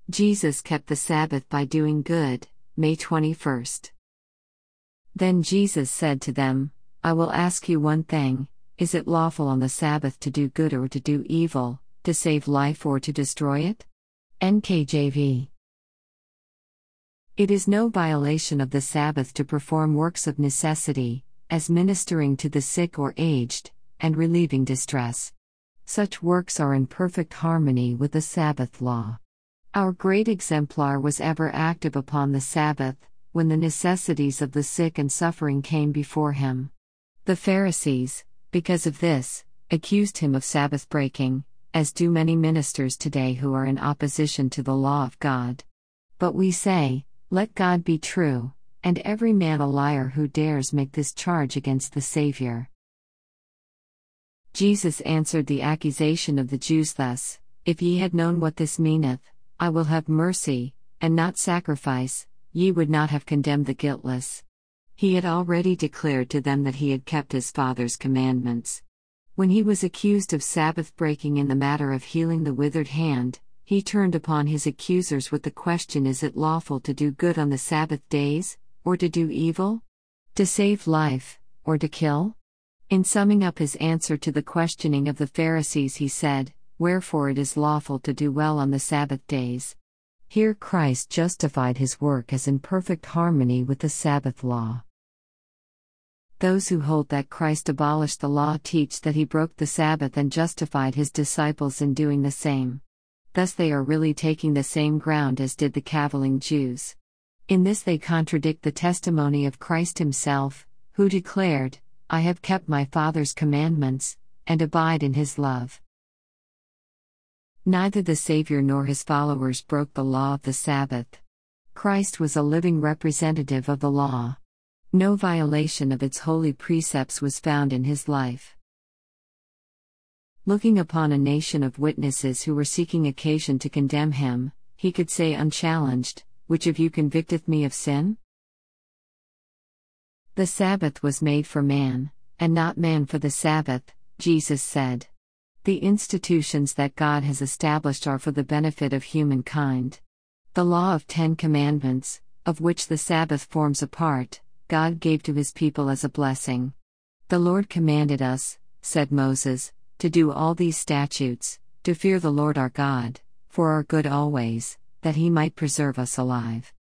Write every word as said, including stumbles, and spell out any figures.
Jesus kept the Sabbath by doing good, May twenty-first. Then Jesus said to them, I will ask you one thing: is it lawful on the Sabbath to do good or to do evil, to save life or to destroy it? N K J V. It is no violation of the Sabbath to perform works of necessity, as ministering to the sick or aged, and relieving distress. Such works are in perfect harmony with the Sabbath law. Our great exemplar was ever active upon the Sabbath, when the necessities of the sick and suffering came before him. The Pharisees, because of this, accused him of Sabbath breaking, as do many ministers today who are in opposition to the law of God. But we say, let God be true, and every man a liar who dares make this charge against the Savior. Jesus answered the accusation of the Jews thus: If ye had known what this meaneth, I will have mercy, and not sacrifice, ye would not have condemned the guiltless. He had already declared to them that he had kept his Father's commandments. When he was accused of Sabbath breaking in the matter of healing the withered hand, he turned upon his accusers with the question: is it lawful to do good on the Sabbath days, or to do evil? To save life, or to kill? In summing up his answer to the questioning of the Pharisees, he said, Wherefore it is lawful to do well on the Sabbath days. Here Christ justified his work as in perfect harmony with the Sabbath law. Those who hold that Christ abolished the law teach that he broke the Sabbath and justified his disciples in doing the same. Thus they are really taking the same ground as did the cavilling Jews. In this they contradict the testimony of Christ himself, who declared, I have kept my Father's commandments, and abide in his love. Neither the Savior nor his followers broke the law of the Sabbath. Christ was a living representative of the law. No violation of its holy precepts was found in his life. Looking upon a nation of witnesses who were seeking occasion to condemn him, he could say unchallenged, Which of you convicteth me of sin? The Sabbath was made for man, and not man for the Sabbath, Jesus said. The institutions that God has established are for the benefit of humankind. The law of Ten Commandments, of which the Sabbath forms a part, God gave to his people as a blessing. The Lord commanded us, said Moses, to do all these statutes, to fear the Lord our God, for our good always, that he might preserve us alive.